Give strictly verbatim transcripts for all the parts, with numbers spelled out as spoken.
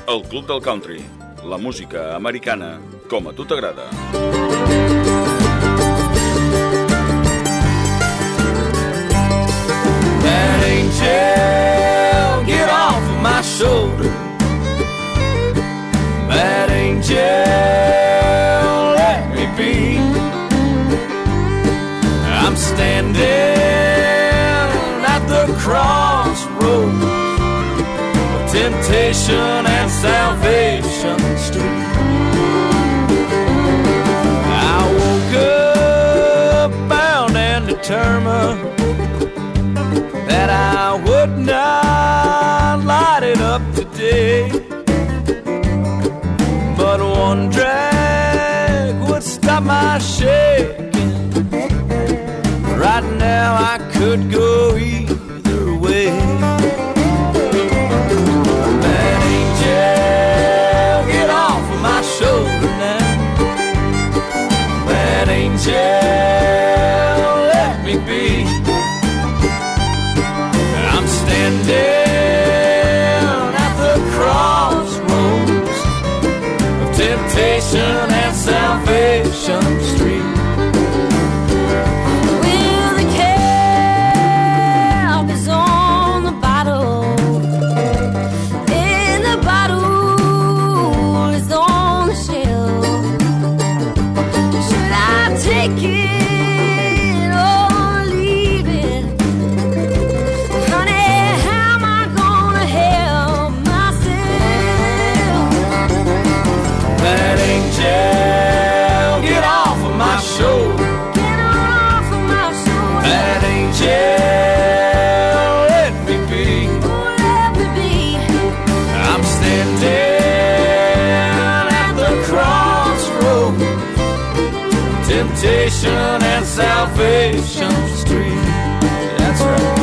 El Club del Country, la música americana com a tu t'agrada. That angel, get off of my shoulder. That angel, let me be. I'm standing at the crossroads of temptation and salvation street. I woke up bound and determined that I would not light it up today, but one drag would stop my shaking. Right now I could go either way. That angel, get off of my shoulder now. That angel, let me be. I'm standing at the crossroads of temptation and salvation street. Temptation and salvation street. That's right.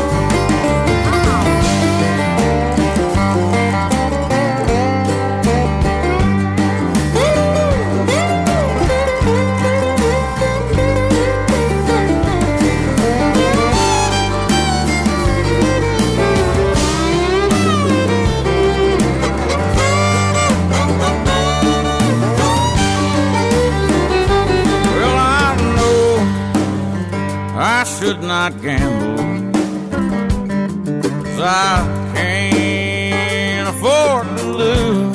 Should not gamble, 'cause I can't afford to lose.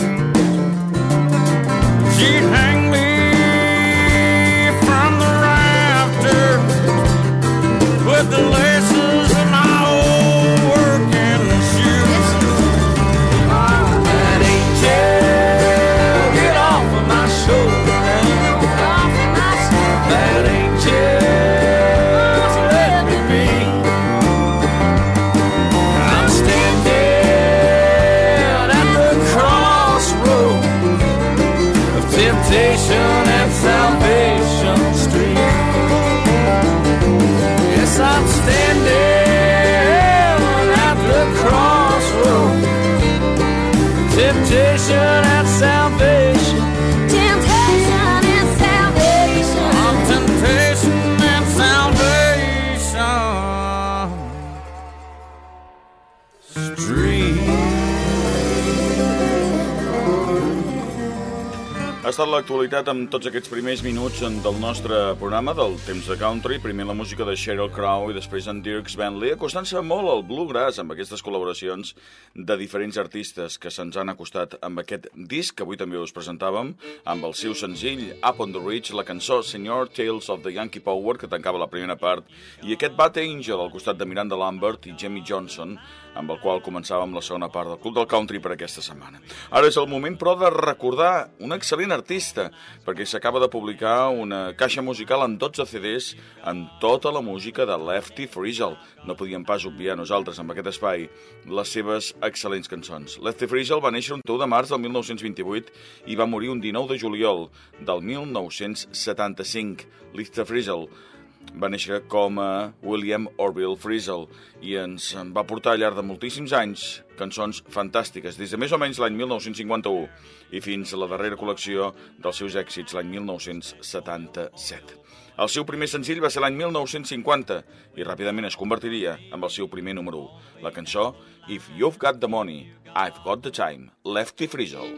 She'd hang me from the rafters with the laces of my old working shoes. That angel, get off of my shoulder now. That angel, temptation and salvation street. Yes, I'm standing at the crossroads. Temptation and salvation. Temptation and salvation. I'm temptation and salvation street. Ha estat l'actualitat amb tots aquests primers minuts del nostre programa, del Temps de Country, primer la música de Sheryl Crow i després en Dierks Bentley, acostant-se molt al bluegrass amb aquestes col·laboracions de diferents artistes que se'ns han acostat amb aquest disc que avui també us presentàvem, amb el seu senzill Up on the Ridge, la cançó Senor Tales of the Yankee Power, que tancava la primera part, i aquest Bad Angel al costat de Miranda Lambert i Jamie Johnson, amb el qual començàvem la segona part del Club del Country per aquesta setmana. Ara és el moment, però, de recordar un excel·lent artista, perquè s'acaba de publicar una caixa musical en dotze C Ds amb tota la música de Lefty Frizzell. No podíem pas obviar nosaltres, amb aquest espai, les seves excel·lents cançons. Lefty Frizzell va néixer un u de març del mil nou-cents vint-i-vuit i va morir un dinou de juliol del mil nou-cents setanta-cinc. Lefty Frizzell va néixer com a William Orville Frisell i ens va portar al llarg de moltíssims anys cançons fantàstiques, des de més o menys l'any mil nou-cents cinquanta-u i fins a la darrera col·lecció dels seus èxits, l'any mil nou-cents setanta-set. El seu primer senzill va ser l'any mil nou-cents cinquanta i ràpidament es convertiria en el seu primer número u, la cançó If You've Got the Money, I've Got the Time, Lefty Frizzell.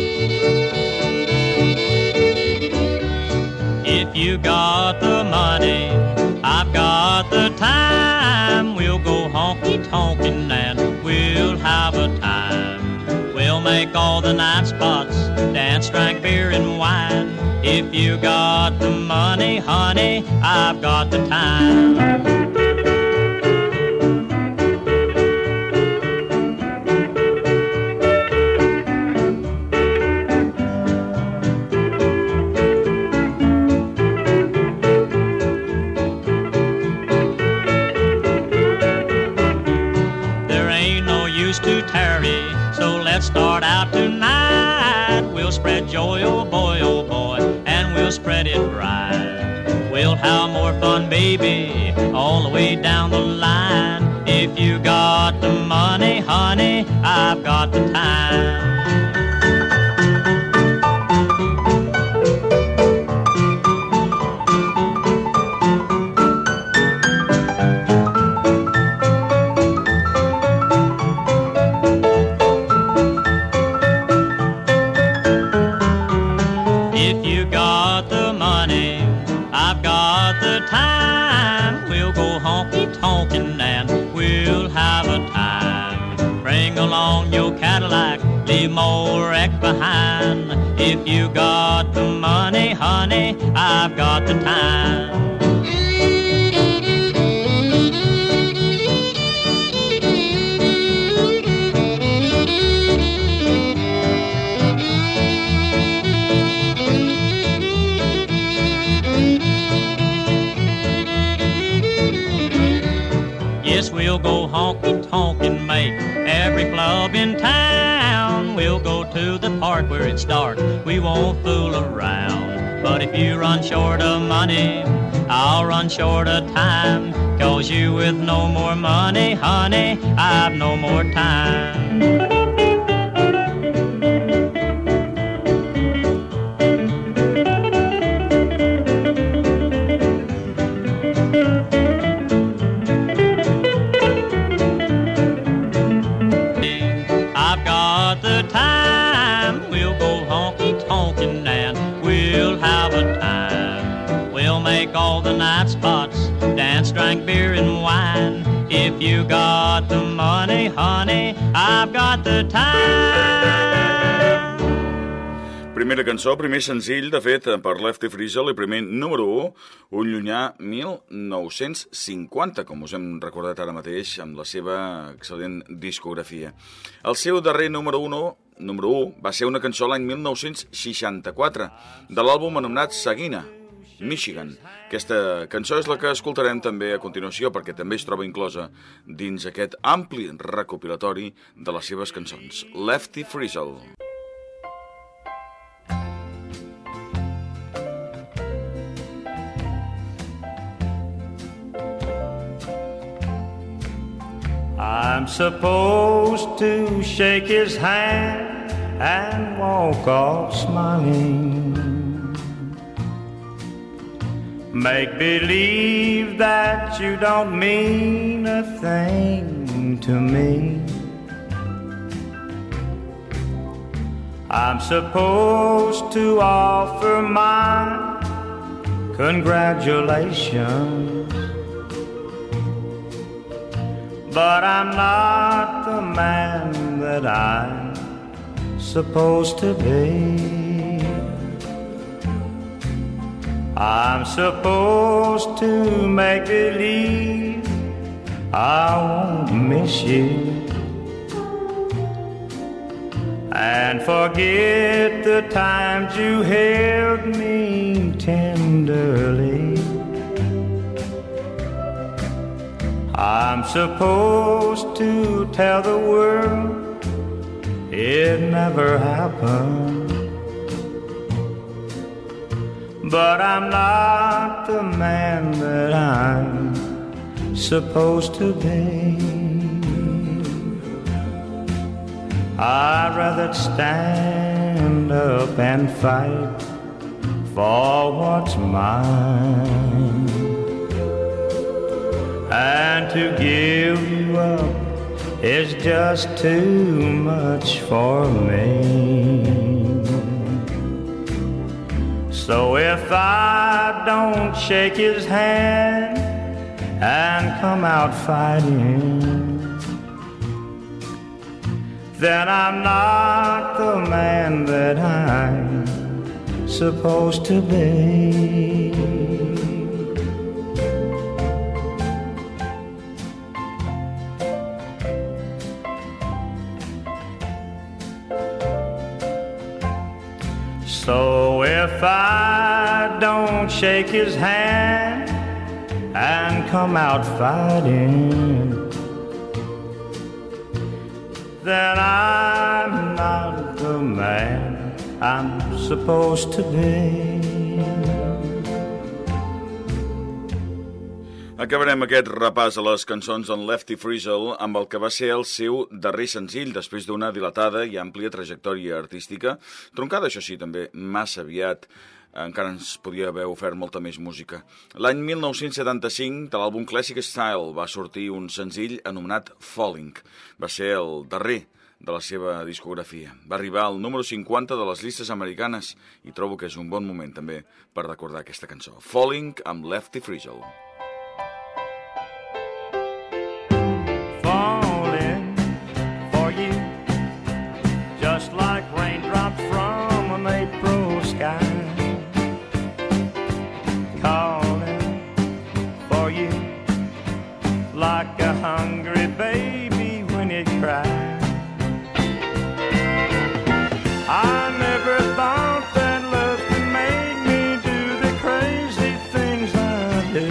If you got the money, I've got the time. We'll go honky-tonkin' and we'll have a time. We'll make all the night spots, dance, drink beer and wine. If you got the money, honey, I've got the time. To tarry, so let's start out tonight. We'll spread joy, oh boy, oh boy, and we'll spread it right. We'll have more fun, baby, all the way down the line. If you got the money, honey, I've got the time. Time we'll go honky-tonkin' and we'll have a time. Bring along your Cadillac, leave more wreck behind. If you got the money, honey, I've got the time. We'll go honky-tonkin', make every club in town. We'll go to the park where it's dark, we won't fool around. But if you run short of money, I'll run short of time. Cause you with no more money, honey, I've no more time. All the night spots, dance, drink beer and wine. If you got the money, honey, I've got the time. Primera cançó, primer senzill, de fet, per Lefty Frizzell i primer número u, un llunyà mil nou-cents cinquanta, com us hem recordat ara mateix, amb la seva excel·lent discografia. El seu darrer número u, número u va ser una cançó l'any mil nou-cents seixanta-quatre, de l'àlbum anomenat Sagina, Michigan. Aquesta cançó és la que escoltarem també a continuació perquè també es troba inclosa dins aquest ampli recopilatori de les seves cançons. Lefty Frizzell. I'm supposed to shake his hand and walk off smiling. Make believe that you don't mean a thing to me. I'm supposed to offer my congratulations, but I'm not the man that I'm supposed to be. I'm supposed to make believe I won't miss you and forget the times you held me tenderly. I'm supposed to tell the world it never happened, but I'm not the man that I'm supposed to be. I'd rather stand up and fight for what's mine, and to give you up is just too much for me. So if I don't shake his hand and come out fighting, then I'm not the man that I'm supposed to be. So if I don't shake his hand and come out fighting, then I'm not the man I'm supposed to be. Acabarem aquest repàs a les cançons d'en Lefty Frizzell amb el que va ser el seu darrer senzill després d'una dilatada i àmplia trajectòria artística, troncada, això sí, també massa aviat. Encara ens podia haver ofert molta més música. L'any mil nou-cents setanta-cinc, de l'àlbum Classic Style, va sortir un senzill anomenat Falling. Va ser el darrer de la seva discografia. Va arribar al número cinquanta de les llistes americanes i trobo que és un bon moment també per recordar aquesta cançó. Falling amb Lefty Frizzell. Falling for you, just like raindrops from an April sky. Calling for you, like a hungry baby when it cries. I never thought that love could make me do the crazy things I do,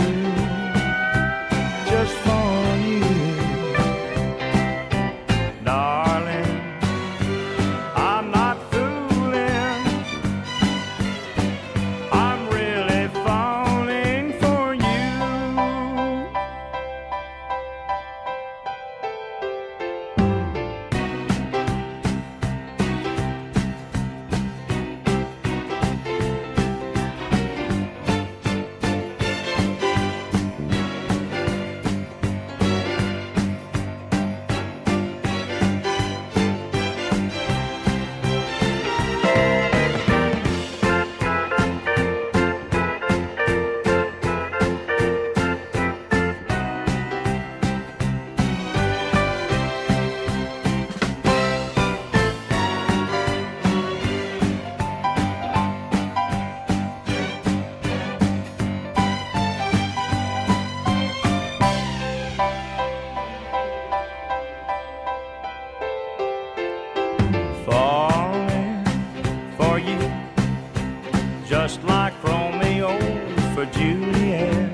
just for you, darling. I'm not fooling, I'm really falling for you. Falling for you, just like Romeo for Juliet.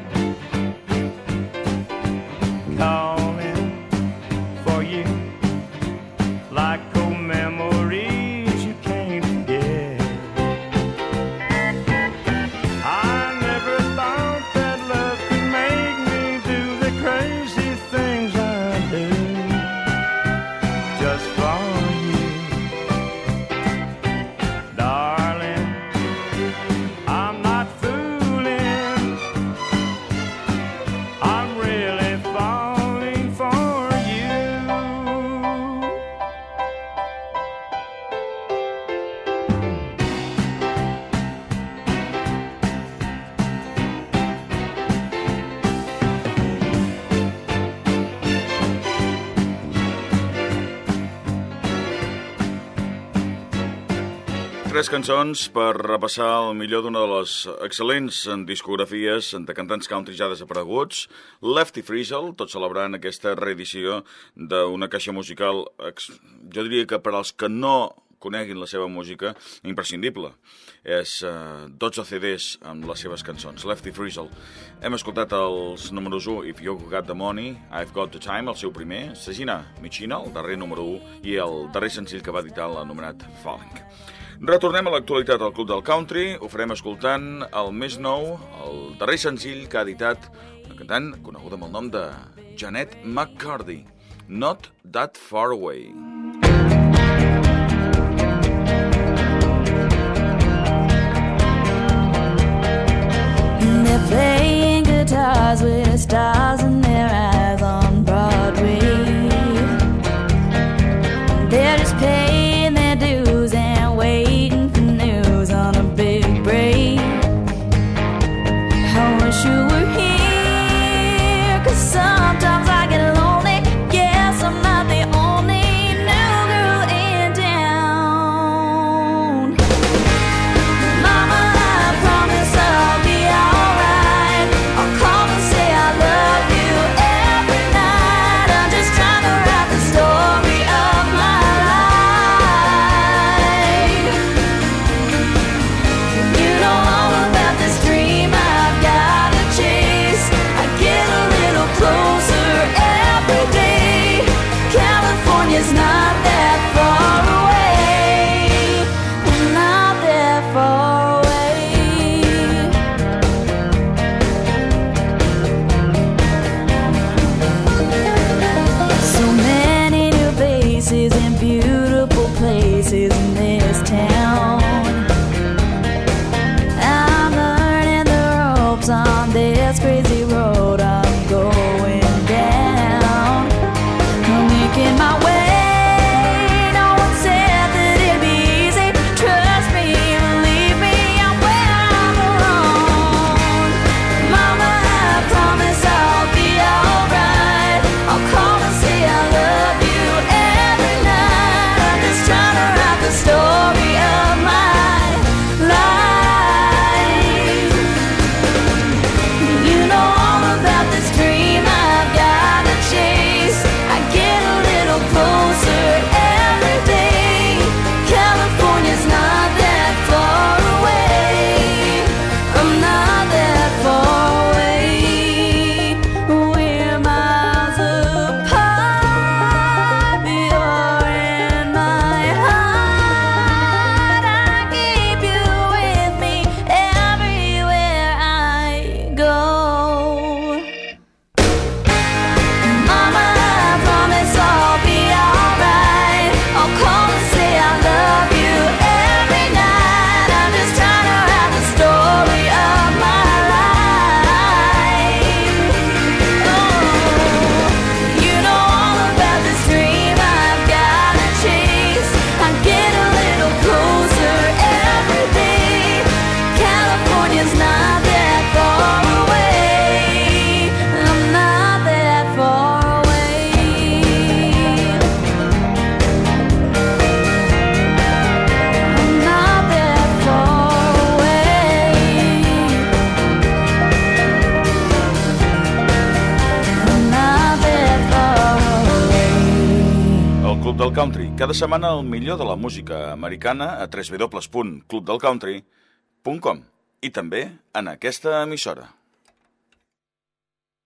Calling for you, like old memories you can't forget. I never thought that love could make me do the crazy things I do, just for you, darling. I'm not fooling, I'm really falling for you. Tres cançons per repassar el millor d'una de les excel·lents discografies de cantants country ja desapareguts. Lefty Frizzell, tot celebrant aquesta reedició d'una caixa musical, jo diria que per als que no coneguin la seva música, imprescindible. És uh, dotze C Ds amb les seves cançons. Lefty Frizzell. Hem escoltat els números u, If You've Got the Money, I've Got the Time, el seu primer, Sagina Michina, el darrer número u, i el darrer senzill que va editar l'anomenat Falling. Retornem a l'actualitat al Club del Country, ho farem escoltant el més nou, el darrer senzill que ha editat una cantant coneguda amb el nom de Janet McCurdy, Not That Far Away. They're playing guitars with stars in their eyes on Broadway. They're just paying their dues and waiting for news on a big break. I wish you were here, 'cause sometimes I get lonely. Yes, I'm not the only new girl in town. Mama, I promise I'll be alright. I'll call and say I love you every night. I'm just trying to write the story of my life. You know all about this dream I've gotta chase. I get a little closer every day. California's not that far away. Not that far away. So many new faces and beautiful places in this town. I'm learning the ropes on this crazy road I'm going down. I'm making my way. No one said that it'd be easy. Trust me, believe me, I'm where I belong. Mama, I promise I'll be alright. I'll call and say I love you every night. I'm just trying to write the story of my life. You know all about this dream I've gotta chase. I get a little closer every day. California's not that far away. I'm not that far away. We're miles apart, but you're in my heart. I keep you with me everywhere I go. Mama, I promise I'll be alright. I'll call and say I love you every night. I'm just trying to write the story of my life. Oh, you know all about this dream I've gotta chase. I get a little closer every day. California's not that far away. I'm not that far away. I'm not that far away. I'm not that far away. El Club del Country, cada setmana el millor de la música americana a w w w punt club del country punt com i també en aquesta emissora.